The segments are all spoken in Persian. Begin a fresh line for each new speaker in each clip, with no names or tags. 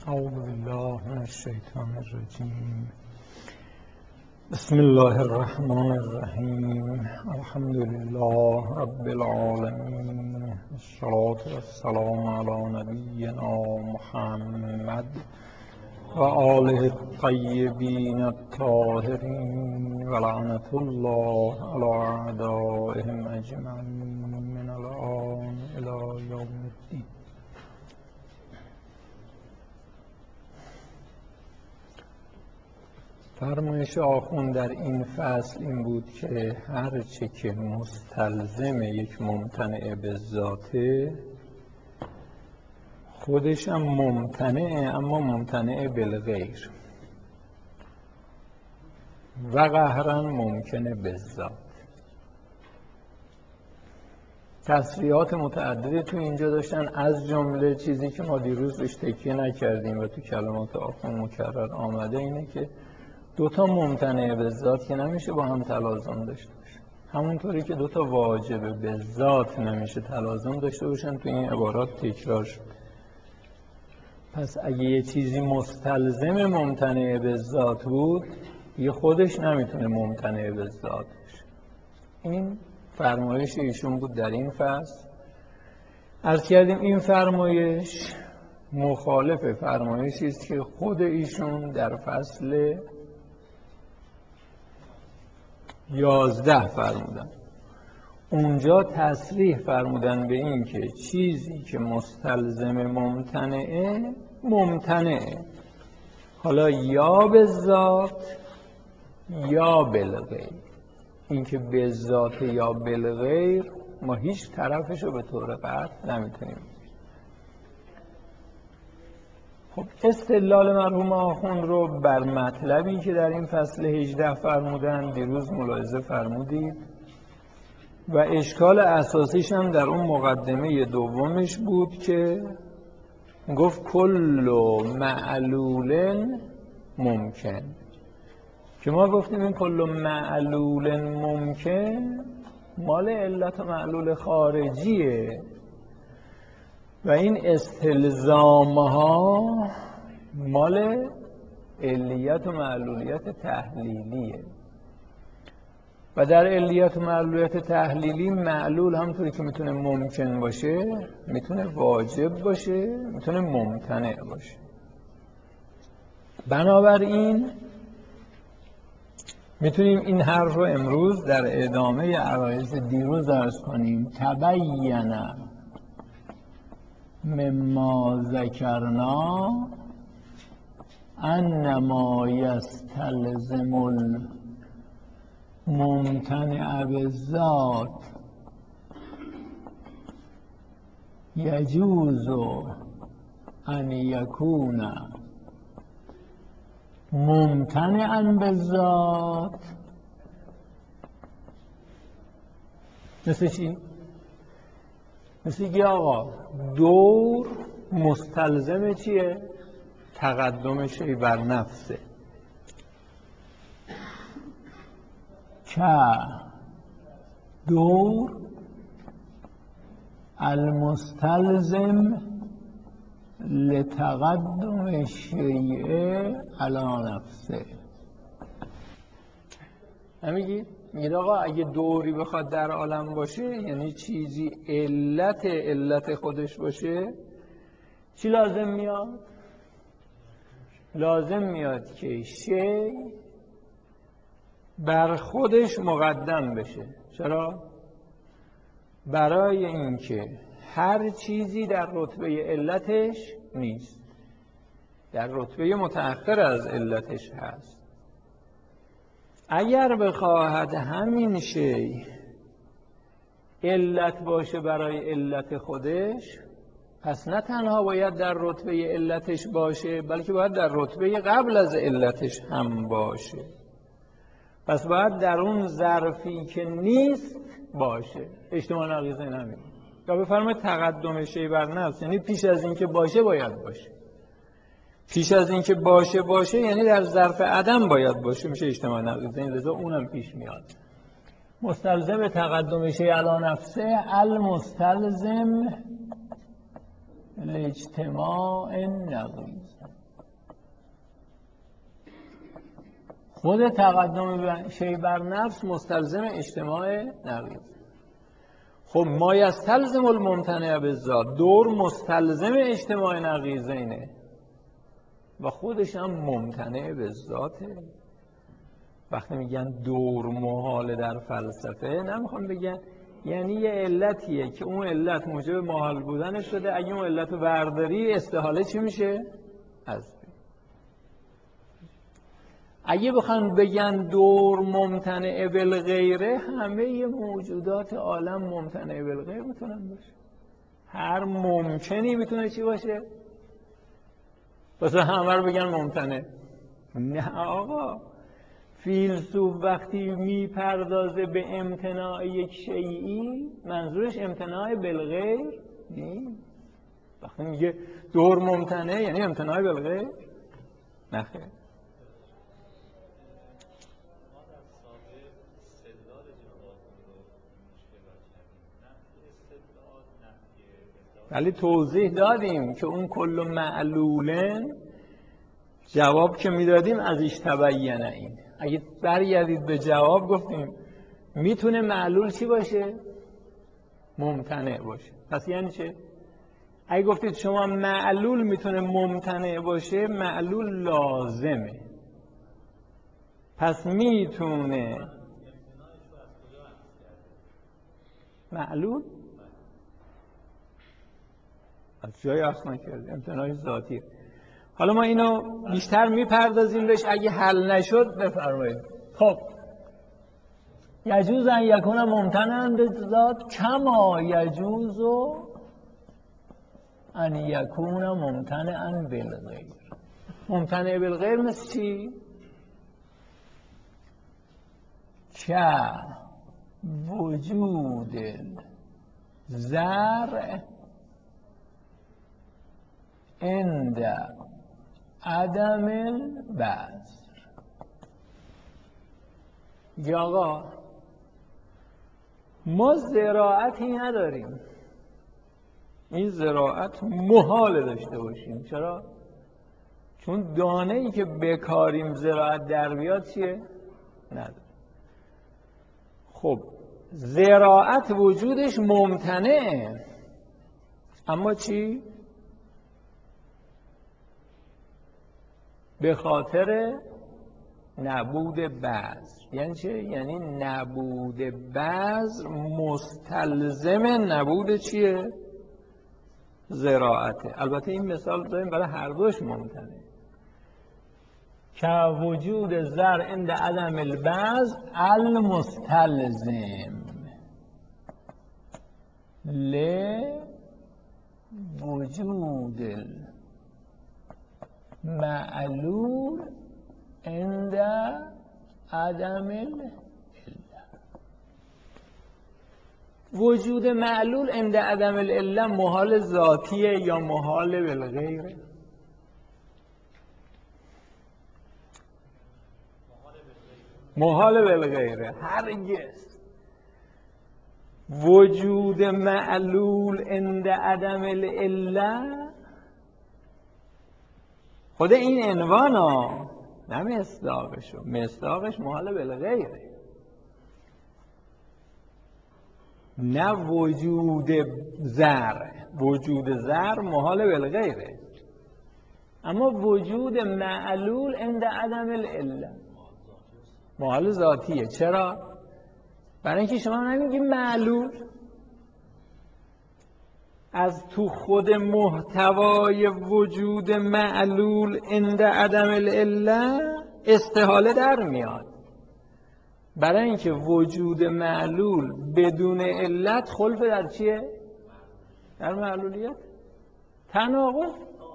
اعوذ بالله من الشیطان الرجیم. بسم الله الرحمن الرحیم. الحمد لله رب العالمین. الصلاة والسلام علی نبینا محمد و آله الطیبین الطاهرین و لعنة الله علی اعدائهم اجمعین من الآن الی یوم الدین. فرمایش آخوند در این فصل این بود که هر چه که مستلزم یک ممتنع به ذاته خودش هم ممتنعه، اما ممتنع بالغیر و قهرا ممکنه به ذات. تصریحات متعددی تو اینجا داشتن، از جمله چیزی که ما دیروز بهش تکیه نکردیم و تو کلمات آخوند مکرر آمده اینه که دوتا ممتنع به ذات که نمیشه با هم تلازم داشته باشه، همونطوری که دوتا واجب به ذات نمیشه تلازم داشته باشن. تو این عبارات تکرار شد. پس اگه یه چیزی مستلزم ممتنع به ذات بود، یه خودش نمیتونه ممتنع به ذات باشه. این فرمایش ایشون بود در این فصل. عرض کردیم این فرمایش مخالف فرمایشی است که خود ایشون در فصل 11 فرمودن. اونجا تصریح فرمودن به این که چیزی که مستلزم ممتنعه ممتنعه، حالا یا به ذات یا بالغیر. این که به ذات یا بالغیر ما هیچ طرفشو به طور قطع نمیتونیم. خب استدلال مرحوم آخوند رو بر مطلبی که در این فصل 18 فرمودن دیروز ملاحظه فرمودید و اشکال اساسیش هم در اون مقدمه دومش بود که گفت کل معلول ممکن، که ما گفتیم این کل معلول ممکن مال علت و معلول خارجیه و این استلزامها مال علیت و معلولیت تحلیلیه. و در علیت و معلولیت تحلیلی معلول همونطوری که میتونه ممکن باشه، میتونه واجب باشه، میتونه ممتنع باشه. بنابراین میتونیم این حرف رو امروز در ادامه عرایض دیروز عرض کنیم. تبین مما ذکرنا ان ما یستلزم الممتنع بالذات یجوز ان یکون ممتنعا بالذات. مثل چی؟ مثل که آقا دور مستلزم چیه؟ تقدم شی بر نفسه، که دور المستلزم لتقدم شیء علی نفسه. نمیگی؟ میگه آقا اگه دوری بخواد در عالم باشه، یعنی چیزی علت خودش باشه، چی لازم میاد؟ لازم میاد که شی بر خودش مقدم بشه. چرا؟ برای اینکه هر چیزی در رتبه علتش نیست، در رتبه متأخر از علتش هست. اگر بخواهد همین شی علت باشه برای علت خودش، پس نه تنها باید در رتبه علتش باشه، بلکه باید در رتبه قبل از علتش هم باشه. پس باید در اون ظرفی که نیست باشه. اجتماع نقیضه نمید یا بفرمایید تقدم شی بر نفس، یعنی پیش از این که باشه باید باشه. پیش از این که باشه یعنی در ظرف عدم باید باشه، میشه اجتماع نقیضه. این لذا اونم پیش میاد. مستلزم تقدم شی علی نفسه المستلزم لاجتماع نقیض. خود تقدم شیء بر نفس مستلزم اجتماع نقیض. خب ما یستلزم الممتنع بالذات، دور مستلزم اجتماع نقیضینه و خودش هم ممتنع بالذاته. وقتی میگن دور محال در فلسفه، نمیخوام بگن یعنی یه علتیه که اون علت موجب محال بودن شده، اگه اون علت رو برداری استحاله چی میشه؟ از اگه بخوان بگن دور ممتنع بالغیره، همه موجودات عالم ممتنع بالغیر میتونن باشه. هر ممکنی میتونه چی باشه؟ واسه همه رو بگن ممتنع. نه آقا، فیلسوف وقتی میپردازه به امتناع یک شیئی منظورش امتناع بالغیر نیست. وقتی میگه دور ممتنع یعنی امتناع بالغیر؟ نه خیر. ولی توضیح دادیم که اون کل معلولن، جواب که میدادیم ازش تبینه. این اگه برگردید به جواب گفتیم میتونه معلول چی باشه؟ ممتنع باشه. پس یعنی چه؟ اگه گفتید شما معلول میتونه ممتنع باشه، معلول لازمه. پس میتونه معلول از جای اصلا کرده امتناع ذاتی. حالا ما اینو بیشتر میپردازیم بهش، اگه حل نشد بفرمایید. خب یجوز ان یکون ممتنعا بالذات کما یجوز ان یکون ممتنعا بالغیر. ممتنع بالغیر مثل چی؟ که وجود زرع عند عدم البذر. یا آقا ما زراعتی نداریم، این زراعت محال داشته باشیم. چرا؟ چون دانه ای که بکاریم زراعت در بیاد چیه؟ نداره. خب زراعت وجودش ممتنعه، اما چی؟ به خاطر نبود بذر. یعنی چه؟ یعنی نبود بذر مستلزم نبود چیه؟ زراعته. البته این مثال داریم برای هر دوش ممتنه. که وجود زرع عند عدم البذر المستلزم لوجود معلول عند عدم العله. وجود معلول عند عدم العله محال ذاتیه یا محال بالغیره؟ محال بالغیره. هرگز وجود معلول عند عدم العله، خود این عنوان ها نه مصداقشو، مصداقش محال بالغیره. نه وجود زر، وجود زر محال بالغیره، اما وجود معلول عند عدم العله محال ذاتیه. چرا؟ برای اینکه شما نمیگی معلول، از تو خود محتوای وجود معلول عند عدم العله استحاله در میاد. برای اینکه وجود معلول بدون علت خلف در چیه؟ در معلولیت. تناقض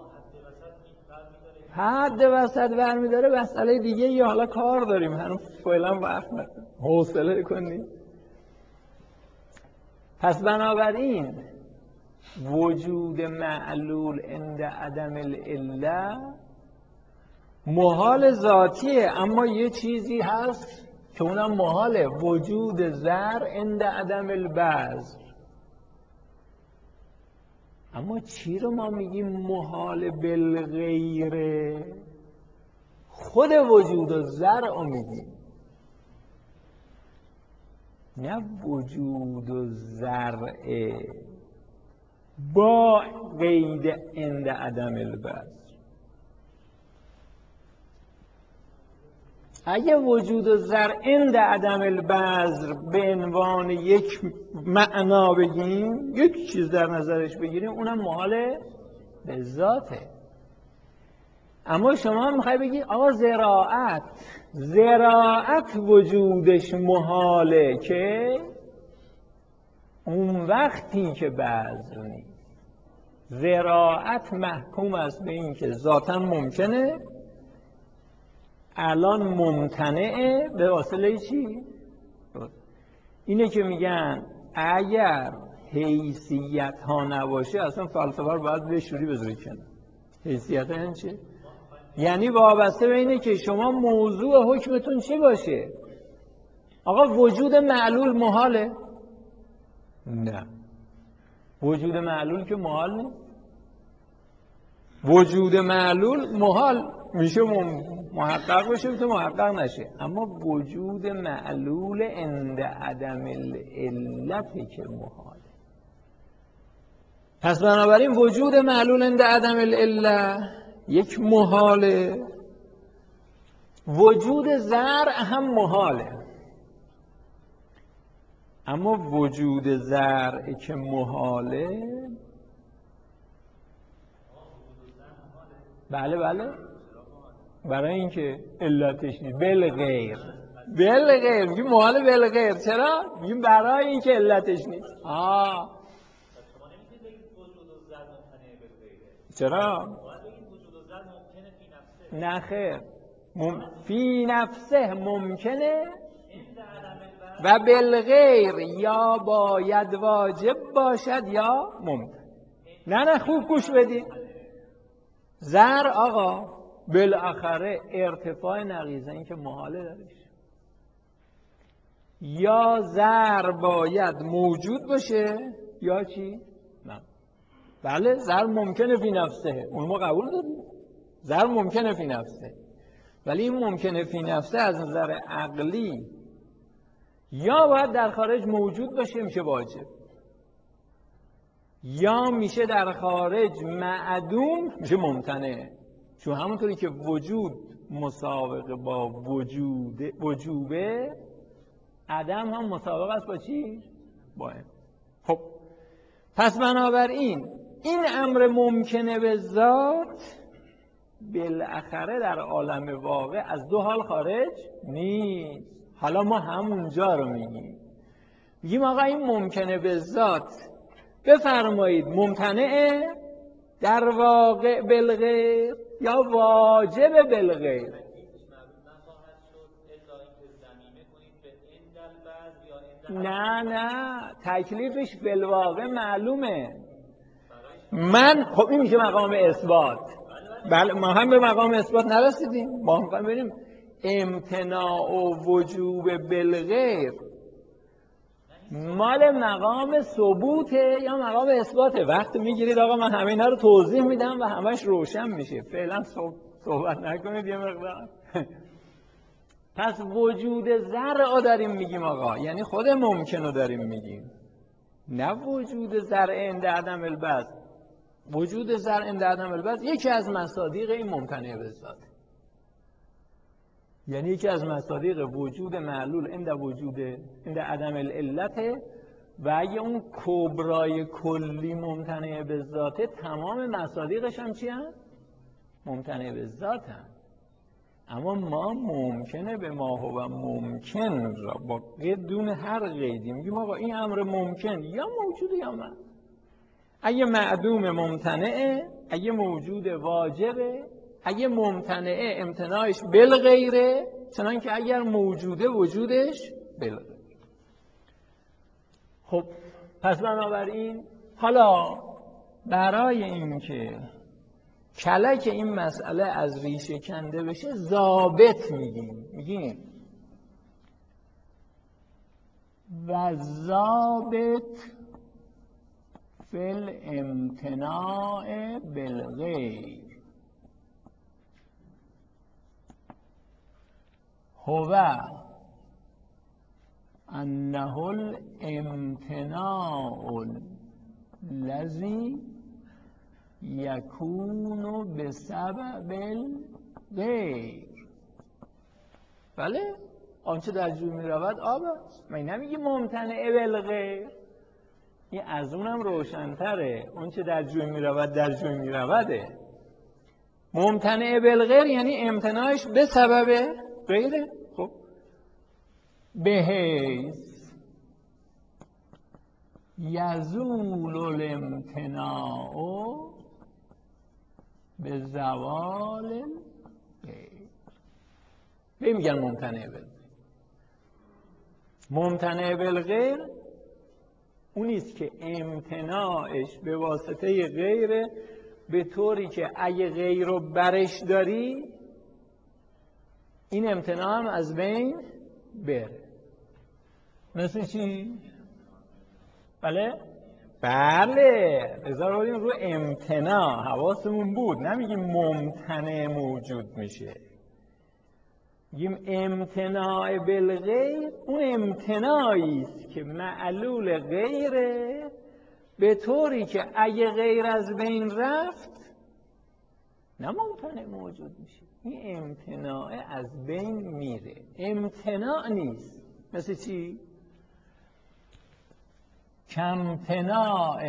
حد وسط برمیداره مسئله دیگه، یا حالا کار داریم هنوز فعلا وقت نداریم، حوصله کنید. پس بنابراین وجود معلول عند عدم العله محال ذاتیه، اما یه چیزی هست که اونم محاله، وجود زر عند عدم البذر. اما چی رو ما میگیم محال بالغیره؟ خود وجود و زرع رو میگیم، نه وجود و زرع با قید عند عدم البذر. اگه وجود و زرع عند عدم البذر به عنوان یک معنا بگیم، یک چیز در نظرش بگیریم، اونم محال به ذاته. اما شما میخوای بگی آقا زراعت وجودش محاله، که اون وقتی که بذر نیست. زراعت محکوم است به این که ذاتاً ممکنه، الان ممتنعه به واسطه چی؟ اینه که میگن اگر حیثیت ها نباشه اصلا فلسفه رو باید بشوری بذاری کنار. حیثیت ها یعنی چی؟ یعنی وابسته به اینه که شما موضوع حکمتون چی باشه. آقا وجود معلول محاله؟ نه، وجود معلول که محال نیست. وجود معلول محال میشه محقق بشه، تو محقق نشه. اما وجود معلول عند عدم العلت که محاله. پس بنابراین وجود معلول عند عدم العلت یک محاله، وجود زرع هم محاله. اما وجود زرع که محاله، بله برای اینکه علتش نیست. بالغیر میگیم محاله بالغیر. چرا؟ میگیم برای اینکه علتش نیست. چرا؟ نه خیر، فی نفسه ممکنه و بالغیر یا باید واجب باشد یا ممکن. نه خوب گوش بدید. زر آقا بالاخره ارتفاع نقیضه، این که محاله درش. یا زر باید موجود باشه یا چی؟ نه. بله زر ممکنه فی نفسه، اون ما قبول داریم. زر ممکنه فی نفسه، ولی این ممکنه فی نفسه از نظر عقلی یا باید در خارج موجود باشه میشه واجب، یا میشه در خارج معدوم میشه ممتنع. چون همونطوری که وجود مسابقه با وجوبه، عدم هم مسابقه است با چی؟ با این. خب پس بنابراین این امر ممکنه به ذات بالاخره در عالم واقع از دو حال خارج نیست. حالا ما همونجا رو میگیم آقا این ممکنه به ذات بفرمایید ممتنعه در واقع بالغیر یا واجب بالغیر. نه تکلیفش بالواقع معلومه. خب این میشه مقام اثبات. بله ما هم به مقام اثبات نرسیدیم، ما هم بریم امتناع و وجوب بالغیر مال مقام ثبوته یا مقام اثباته. وقت میگیرید آقا من همه اینا رو توضیح میدم و همش روشن میشه. فعلا صحبت نکنید یه مقدار. پس وجود زرع داریم میگیم آقا، یعنی خود ممکن رو داریم میگیم، نه وجود زرع عند عدم البذر. وجود زرع عند عدم البذر یکی از مصادیق این ممتنع به ذات، یعنی یکی از مصادیق وجود معلول عند عدم العلت. و اگه اون کبرای کلی ممتنع به ذاته، تمام مصادیقش هم چی هم؟ ممتنع به ذات هم. اما ما ممکنه به ما هو ممکن را با بدون هر قیدی میگیم آقا این امر ممکن یا موجوده یا من. اگه معدوم ممتنعه، اگه موجود واجبه، اگه ممتنعه امتناعش بالغیره، چنان که اگر موجوده وجودش بالغیره. خب پس بنابراین حالا برای اینکه کلک این مسئله از ریشه کنده بشه ضابط میگیم و ضابط فی الامتناع بالغیر هو انه الامتناع الذی یکون بسبب الغیر. بله، آنچه در جوی می رود آب است. من نمیگی ممتنع بالغیر، این از اونم روشن‌تره. آنچه در جوی می رود در جوی می روده. ممتنع بالغیر یعنی امتناعش به سبب غیره. خب بحیث یزول الامتناع به زوال غیر. به میگن ممتنع بالغیر. ممتنع بالغیر اونیست که امتناعش به واسطه غیره، به طوری که اگه غیر رو برش داری این امتناع هم از بین بره. مثل چی؟ بله؟ بله، بذار بودیم رو امتناع حواسمون بود. نمیگیم ممتنع موجود میشه، میگیم امتناع بالغیر اون امتناعی است که معلول غیره، به طوری که اگه غیر از بین رفت نه ممتنع موجود میشه، این امتناع از بین میره، امتناع نیست. مثل چی؟ کامتناع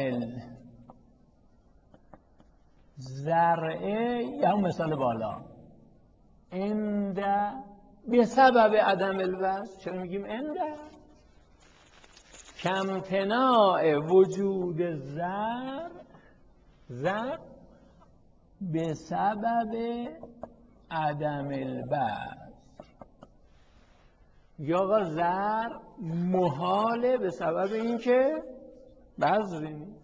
زرعه، یا مثال بالا اند به سبب عدم الوزن. چرا میگیم اند؟ کامتناع وجود زرع به سبب عدم البذر. یا آقا زرع محاله به سبب اینکه بذری نیست.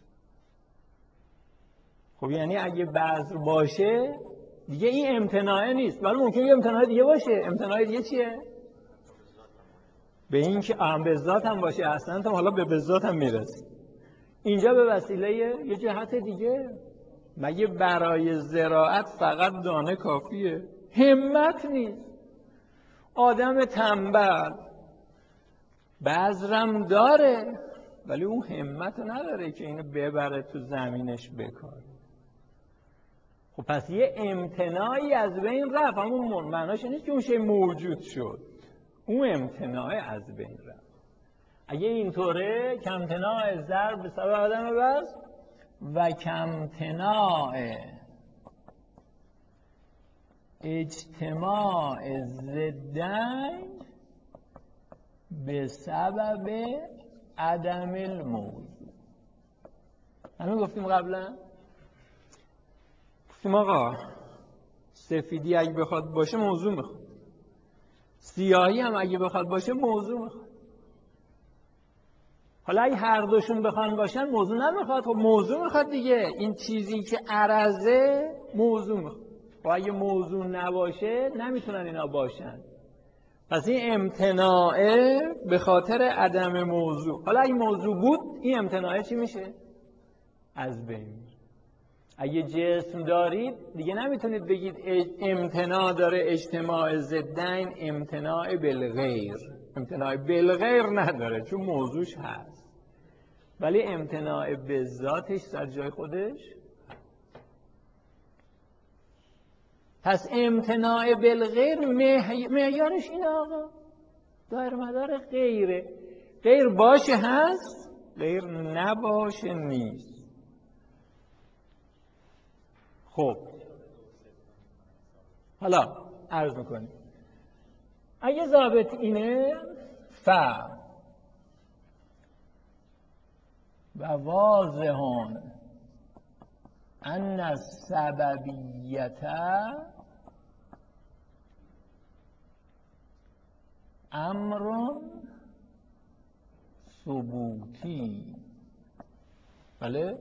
خب یعنی اگه بذر باشه دیگه این امتناعه نیست، ولی ممکنه یه امتناع دیگه باشه. امتناع دیگه چیه؟ به این که به ذات هم باشه. اصلا هم حالا به ذات هم میرسه. اینجا به وسیله یه جهت دیگه. مگه برای زراعت فقط دانه کافیه؟ همت نیست. آدم تنبل بذرم داره ولی اون همت نداره که اینو ببره تو زمینش بکاره. خب پس یه امتناعی از بین رفت. همون معناش نیست که اون شی موجود شد، اون امتناع از بین رفت. اگه اینطوره کامتناع زر به سبب عدم وزن و کامتناع اجتماع ضدین به سبب عدم الموضوع. همین گفتیم قبلا. گفتیم آقا سفیدی اگه بخواد باشه موضوع میخواد، سیاهی هم اگه بخواد باشه موضوع میخواد. حالا اگه هر دوشون بخوان باشن موضوع نمیخواد. خب موضوع میخواد دیگه. این چیزی که عرضه موضوع میخواد. و اگه موضوع نباشه نمیتونن اینا باشن. پس این امتناعه به خاطر عدم موضوع. حالا اگه موضوع بود این امتناعه چی میشه؟ از بین میره. اگه جسم دارید دیگه نمیتونید بگید امتناع داره اجتماع ضدین امتناع بالغیر. امتناع بالغیر نداره چون موضوعش هست، ولی امتناع به ذاتش در جای خودش. پس امتناع بالغیر معیارش اینه آقا، دایر مدار غیره. غیر باشه هست، غیر نباشه نیست. خب حالا عرض میکنیم اگه ضابط اینه و واضحون ان السببیت امر ثبوتی. بله،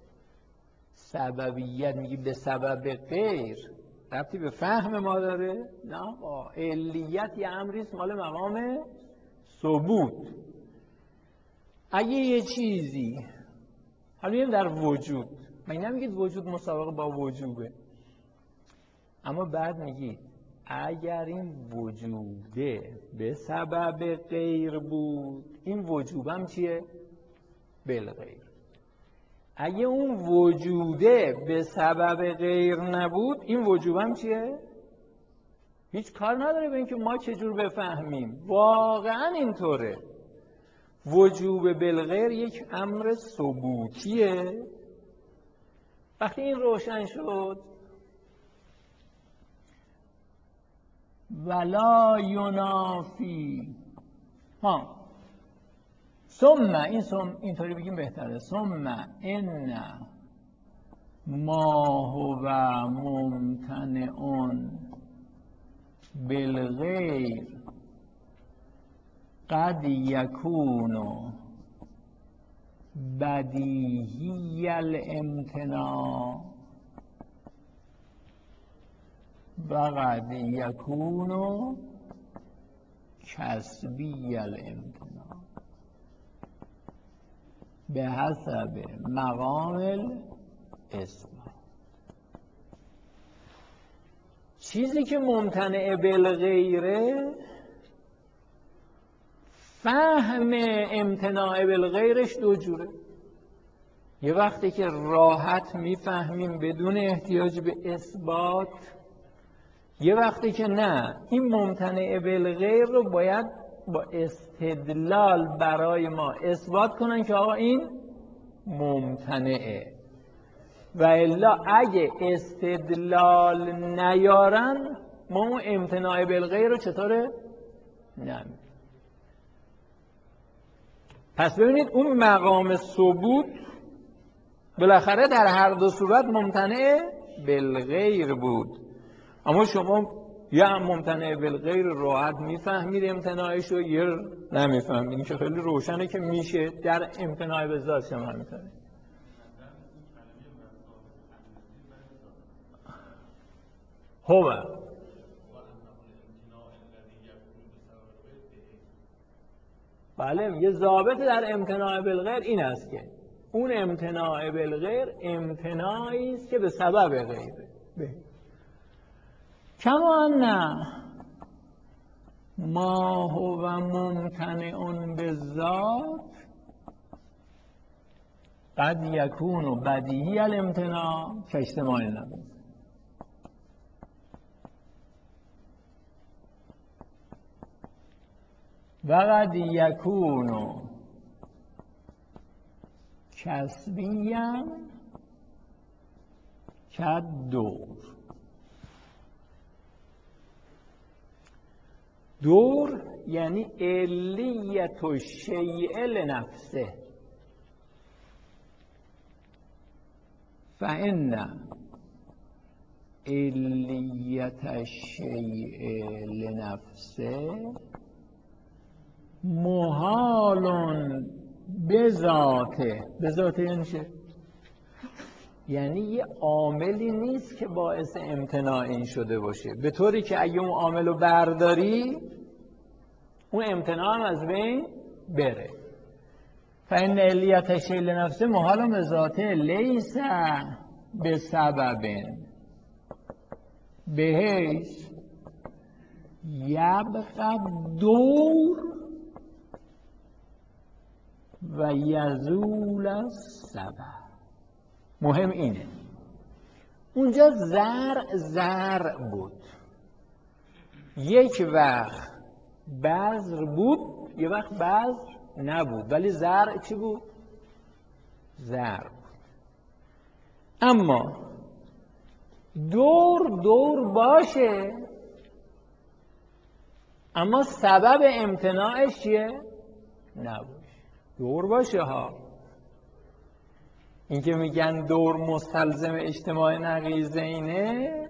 سببیت میگی به سبب غیر ربطی به فهم ما داره؟ نه، علیت یه امریست مال مقام ثبوت. اگه یه چیزی حالا میگیم در وجود، من نمیگید وجود مساوی با وجوبه، اما بعد میگید اگر این وجوده به سبب غیر بود، این وجوبم چیه؟ بالغیر. اگه اون وجوده به سبب غیر نبود، این وجوبم چیه؟ هیچ کار نداره به اینکه ما چجور بفهمیم، واقعا اینطوره. وجوب بالغیر یک امر ثبوتیه. وقتی این روشن شد، ولا ینافی ثم، اینطوری بگیم بهتره، ثم ان ما هو ممتنع بالغیر قد یکون بدیهی الامتناع و قد یکون کسبی الامتناع به حسب مقام الاثبات. چیزی که ممتنع بالغیره، فهم امتناع بالغیرش دو جوره. یه وقتی که راحت میفهمیم بدون احتیاج به اثبات، یه وقتی که نه، این ممتنع بالغیر رو باید با استدلال برای ما اثبات کنن که آقا این ممتنعه، و الا اگه استدلال نیارن ما اون امتناع بالغیر رو چطوره؟ نمید. پس ببینید اون مقام ثبوت بالاخره در هر دو صورت ممتنع بالغیر بود، اما شما یا ممتنع بالغیر راحت میفهمید امتناعش رو، یا نمیفهمید. این که خیلی روشنه که میشه در امتناع به ذات شما همینطوره. هو بله، یه ضابط در امتناع بالغیر این است که اون امتناع بالغیر امتناعی است که به سبب غیره. کما نه ما هو ممتنع بالذات قد یکون بدیهی الامتناع کاجتماع النفس. و قد یکون کسبیا کالدور. دور یعنی علیت الشیء لنفسه، فإن علیت الشیء لنفسه محال بذاته. بذاته یعنی چه؟ یعنی یه عاملی نیست که باعث امتناع این شده باشه، به طوری که اگه اون عامل رو برداری اون امتناع هم از بین بره. فإن علیت الشیء لنفسه محال بذاته لیس بسبب بحیث یبقى دور و یزول السبب. مهم اینه اونجا زرع بود، یک وقت بذر بود، یک وقت بذر نبود، ولی زرع چی بود؟ زرع بود. اما دور باشه، اما سبب امتناعش چیه؟ نبود. دور باشه ها، این که میگن دور مستلزم اجتماع نقیضینه،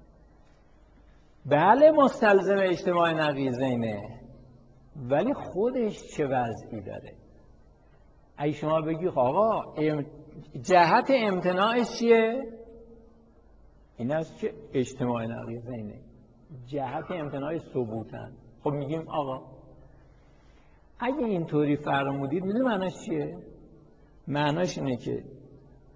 بله مستلزم اجتماع نقیضینه، ولی خودش چه وضعی داره؟ اگه شما بگی آقا جهت امتناعش چیه؟ این است که اجتماع نقیضینه، جهت امتناع ثبوتن. خب میگیم آقا اگه اینطوری فرمودید میدونی معناش چیه؟ معناش اینه که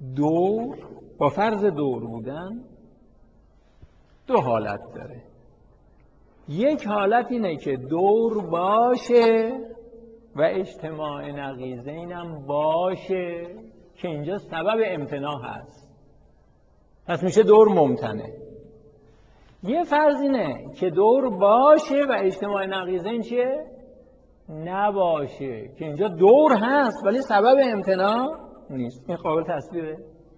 دور با فرض دور بودن دو حالت داره. یک حالت اینه که دور باشه و اجتماع نقیضین هم باشه که اینجا سبب امتناع هست، پس میشه دور ممتنع. یه فرض اینه که دور باشه و اجتماع نقیضین چیه؟ نباشه، که اینجا دور هست ولی سبب امتناع نیست. این قابل تصویره؟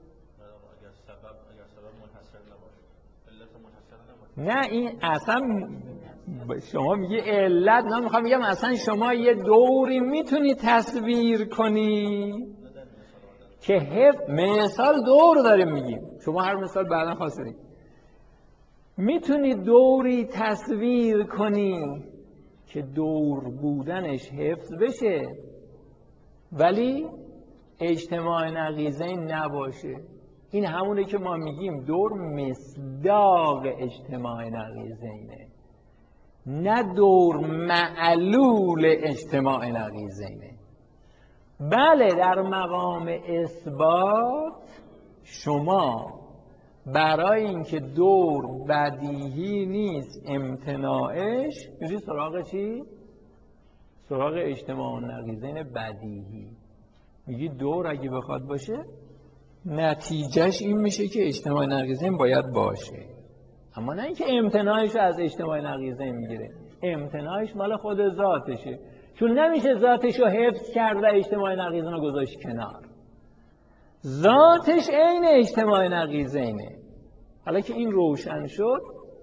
نه، این اصلا شما میگی علت، من میخوام بگم اصلا شما یه دوری میتونی تصویر کنی که مثال دور داریم میگیم، شما هر مثال بعدا خواستید میتونی دوری تصویر کنی که دور بودنش حفظ بشه ولی اجتماع نقیضین نباشه. این همونه که ما میگیم دور مصداق اجتماع نقیضینه، نه دور معلول اجتماع نقیضینه. بله، در مقام اثبات شما برای اینکه دور بدیهی نیست امتناعش میری سراغ چی؟ سراغ اجتماع نقیضین بدیهی. میگی دور اگه بخواد باشه نتیجهش این میشه که اجتماع نقیضین باید باشه، اما نه اینکه امتناعش رو از اجتماع نقیضین میگیره. امتناعش مال خود ذاتشه، چون نمیشه ذاتش رو حفظ کرد و اجتماع نقیضین رو گذاشت کنار. ذاتش عین اجتماع نقیضینه. حالا که این روشن شد،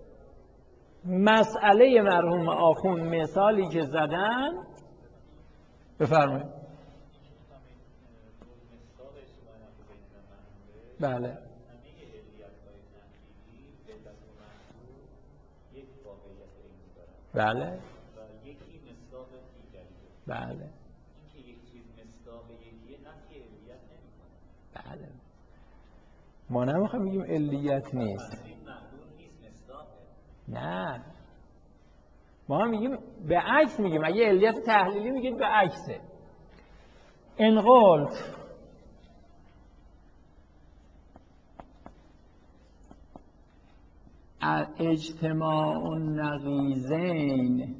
مسئله مرحوم آخوند مثالی که زدن بفرمایید. بله بله بله بله. ما نمیخوایم بگیم علیت نیست، نه، ما میگیم به عکس میگیم. اگه علیت تحلیلی میگید به عکسه. ان قلت اجتماع النقیضین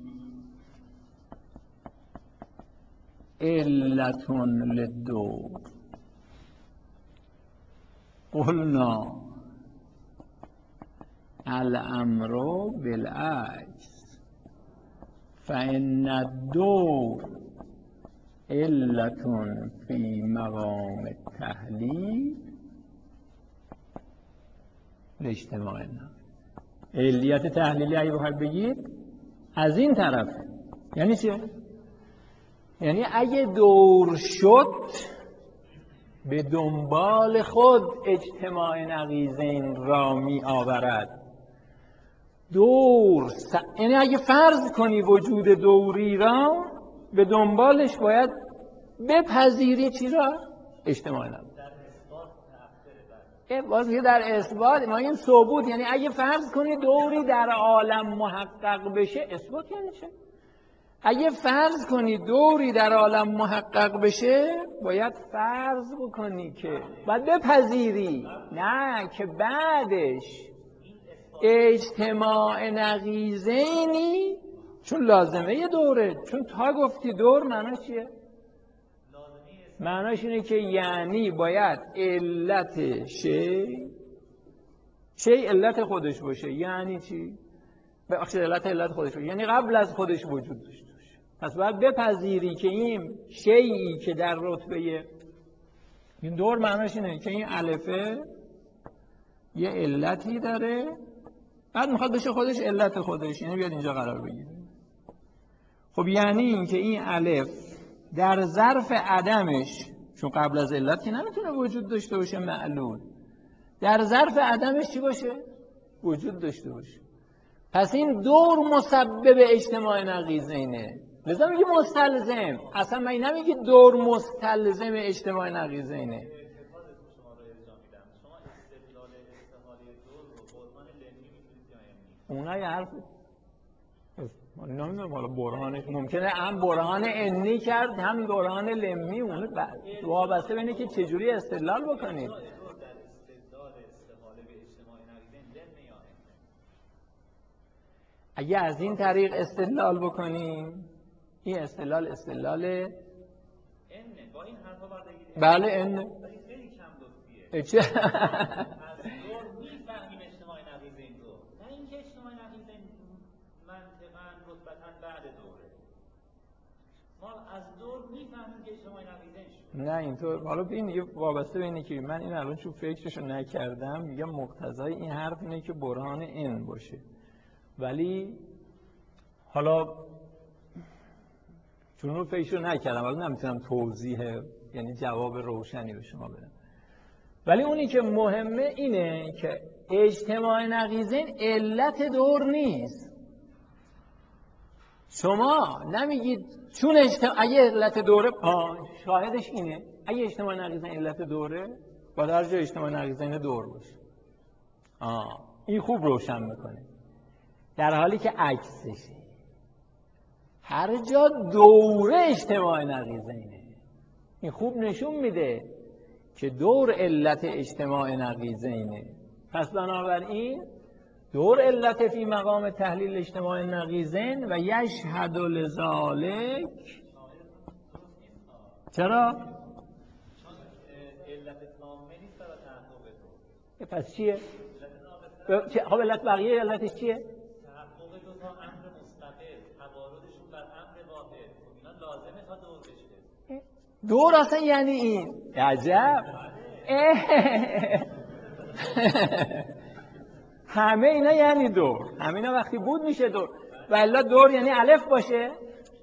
علت للدور قلنا الامر بالعکس فان الدور علت فی مقام التحلیل الاجتماع. علیت تحلیلی اگه بخواید بگید از این طرفه. یعنی چه؟ یعنی اگه دور شد به دنبال خود اجتماع نقیضین را می آورد. یعنی اگه فرض کنی وجود دوری را، به دنبالش باید بپذیری چی را؟ اجتماع نقیضین. واسه در اثبات ما این ثبوت، یعنی اگه فرض کنی دوری در عالم محقق بشه، اثبات یعنی چه؟ اگه فرض کنی دوری در عالم محقق بشه باید فرض بکنی که باید بپذیری نه که بعدش اجتماع نقیضینی، چون لازمه دوره، چون تا گفتی دور معناش چیه؟ معناش اینه که یعنی باید علت شی علت خودش باشه. یعنی چی؟ بخشی علت خودش باشه یعنی قبل از خودش وجود داشته باشه. پس باید بپذیری که این شیئی که در رتبه این دور معناش اینه که این الفه یه علتی داره، بعد میخواد بشه خودش علت خودش، یعنی بیاد اینجا قرار بگیره. خب یعنی این که این الف در ظرف عدمش، چون قبل از علت که نمیتونه وجود داشته باشه معلول، در ظرف عدمش چی باشه؟ وجود داشته باشه. پس این دور مسبب اجتماع نقیضینه. لذا میگه مستلزم. اصلا من نمیگه دور مستلزم اجتماع نقیضینه. اونها یه حرف نمیدونم حالا برهانش ممکنه هم برهان انی کرد هم برهان لمی، اون وابسته به اینه که چجوری استدلال بکنید. اگه از این طریق استدلال بکنیم، این استدلال با این حرفا باید بگیریم. بله ان خیلی کم لطفیه. چه؟ از دور میفهمیم اجتماع نقیضه این رو. نه اینکه اجتماع نقیضه منطقاً رتبتاً بعد دوره. ما از دور میفهمیم که اجتماع نقیضه شد. نه اینطور. حالا این دیگه وابسته به اینه که من این الان چون فکرشو نکردم میگم مقتضای این حرف اینه که برهان ان باشه. ولی حالا چون رو فکرشو نکردم ولی نمیتونم توضیح یعنی جواب روشنی به شما بدم. ولی اونی که مهمه اینه که اجتماع نقیضین علت دور نیست. شما نمیگید چون اگه علت دوره شاهدش اینه اگه اجتماع نقیضین علت دوره با در جای اجتماع نقیضین دور باشه. این خوب روشن میکنه. در حالی که عکسشه، هر جا دوره اجتماع نقیضینه. این خوب نشون میده که دور علت اجتماع نقیضینه. پس بنابراین دور علت فی مقام تحلیل اجتماع نقیضین و یشهد لذالک. چرا؟ چون علت تامه نیست برای تحقق دور. پس چیه؟ خب علت بقیه علتش چیه؟ تحقق دو تا امر مستقل، تواردشون بر امر واحد. اینا لازمه تا دور بشه. دور اصلا یعنی این. عجب. همه اینا یعنی دور. همه اینا وقتی بود میشه دور. والا دور یعنی الف باشه.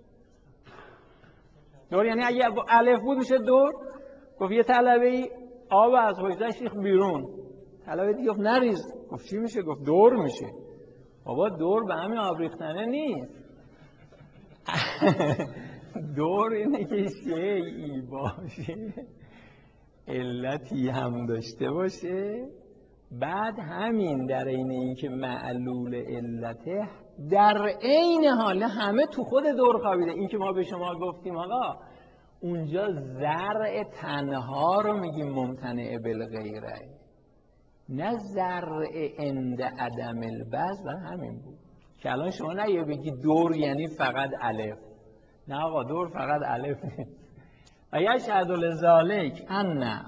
دور یعنی اگه الف بود میشه دور. گفت یه طلبه‌ای آب از حوضش ریخت بیرون. طلبه دیگه گفت نریز. گفت چی میشه؟ گفت دور میشه. بابا دور به همین آب ریختنه نیست. دور اینه که شیئی باشه، علتی هم داشته باشه، بعد همین در این که معلول علته در عین حال همه تو خود دور خوابیده. این که ما به شما گفتیم آقا اونجا زرع تنها رو میگیم ممتنع بالغیره، نه زرع عند عدم البذل. برای همین بود که الان شما نه بگی دور یعنی فقط الف. نه آقا دور فقط الف نیست. و یشهد لذالک ان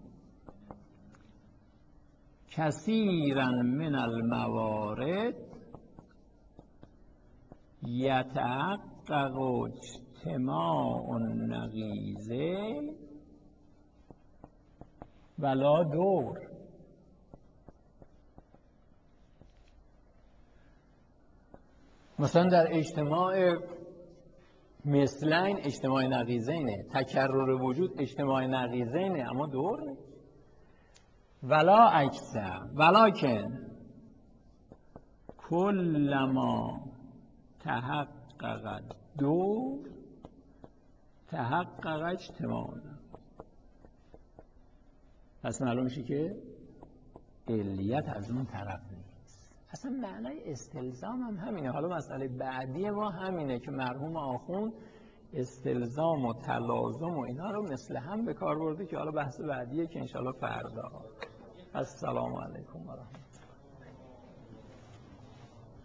کثیرا من الموارد یتحقق اجتماع النقیضه ولا دور. مثلا در اجتماع مثلین اجتماع نقیضینه، تکرر وجود اجتماع نقیضینه، اما دور نیست. ولا اکثر ولکن کلما تحقق دور تحقق اجتماع. پس معلوم میشه که علیت از اون طرف نیست. اصلا معنای استلزام هم همینه. حالا مسئله بعدی ما همینه که مرحوم آخوند استلزام و تلازم و اینا رو مثل هم به کار برده که حالا بحث بعدیه که انشالله فردا. السلام علیکم و رحمت الله.